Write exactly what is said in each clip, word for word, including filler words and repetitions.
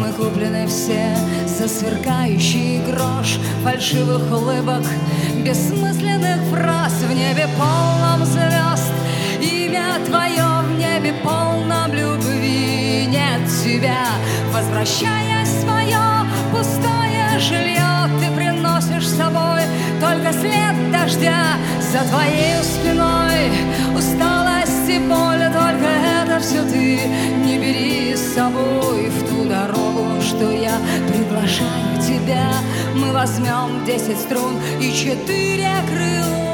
Мы куплены все за сверкающий грош фальшивых улыбок, бессмысленных фраз. В небе полном звезд имя твое, в небе полном любви нет тебя. Возвращаясь в свое пустое жилье, ты приносишь с собой только след дождя. За твоей спиной усталость и боль, только это все ты не бери с собой в ту дорогу, что я приглашаю тебя. Мы возьмем десять струн и четыре крыла.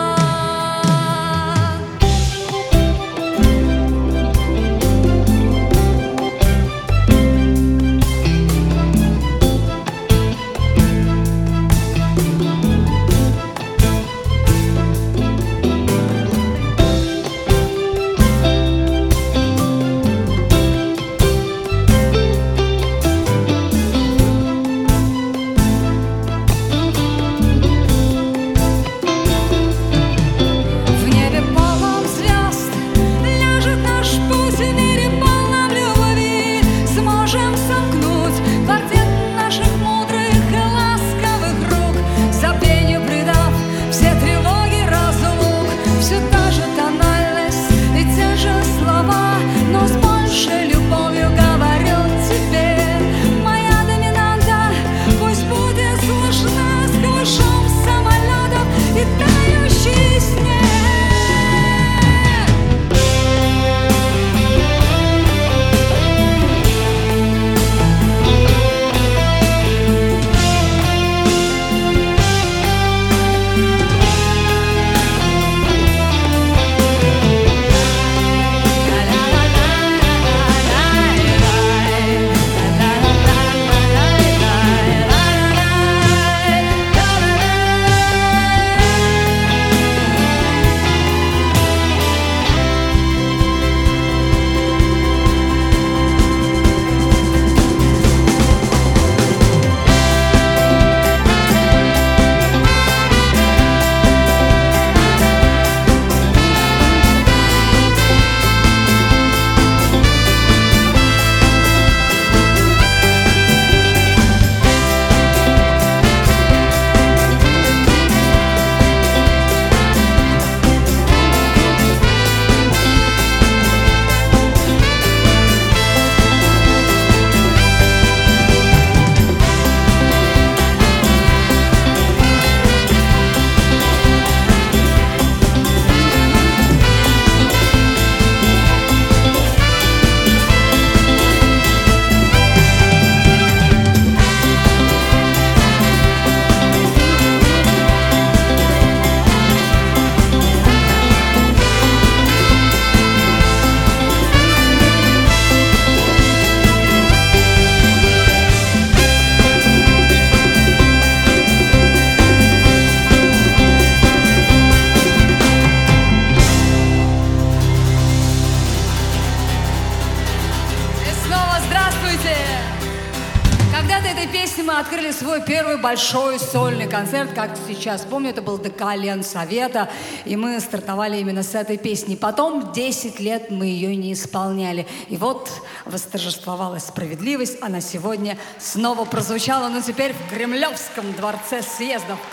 Когда-то этой песней мы открыли свой первый большой сольный концерт, как сейчас помню, это был ДК Ленсовета, и мы стартовали именно с этой песни. Потом десять лет мы ее не исполняли. И вот восторжествовала справедливость, она сегодня снова прозвучала, но теперь в Кремлевском дворце съездов.